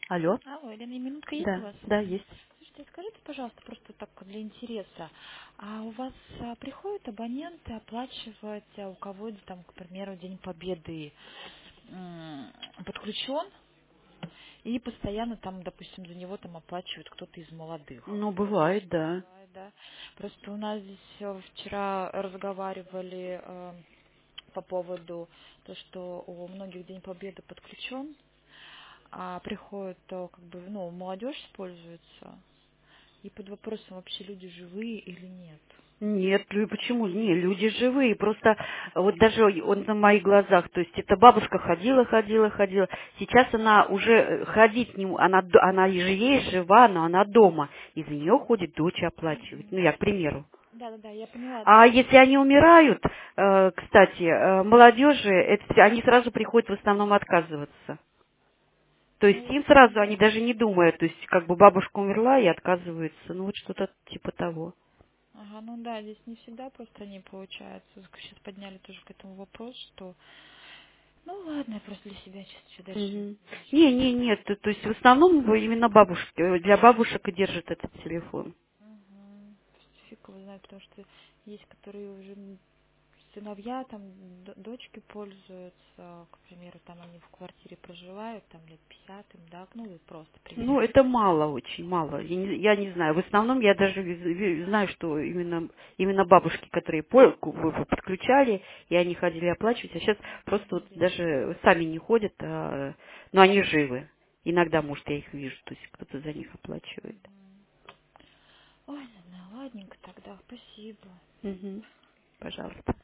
Алло? Алло, Елена, минутка есть у Да, вас? да, есть. Слушайте, скажите, пожалуйста, просто так для интереса, а у вас приходят абоненты оплачивать, у кого там, к примеру, День Победы подключен, и постоянно там, допустим, за него там оплачивает кто-то из молодых? Ну, бывает, да. Бывает, да. Просто у нас здесь вчера разговаривали по поводу того, что у многих День Победы подключен, а приходит, как бы, ну, молодежь используется, и под вопросом, вообще люди живые или нет. Нет, почему? Не, люди живые. Просто вот даже он на моих глазах, то есть эта бабушка ходила, ходила, ходила. Сейчас она уже ходить не, она же есть жива, но она дома. И за нее ходит дочь оплачивать. Ну, я к примеру. Да, я поняла. А если они умирают, кстати, молодежи, они сразу приходят в основном отказываться. То есть Ну вот, им сразу, они даже не думают, то есть как бы бабушка умерла и отказываются. Ну вот что-то типа того. ага, ну да, здесь не всегда просто не получается. Сейчас подняли тоже к этому вопрос, что, ну ладно, я просто для себя чисто дальше Мгм. изучать. Нет, то есть в основном именно бабушки, для бабушек и держат этот телефон. Угу. Фиг его знает, потому что есть, которые уже сыновья, там, дочки пользуются, к примеру, там они в квартире проживают, там лет 50 им, да, ну, и просто, к Ну, примеру. это мало, очень мало. Я не знаю. В основном я даже знаю, что именно бабушки, которые подключали, и они ходили оплачивать, а сейчас просто вот даже сами не ходят, но они живы. Иногда, может, я их вижу, то есть кто-то за них оплачивает. Ой, не знаю, ладненько тогда, спасибо. Мгм. Пожалуйста.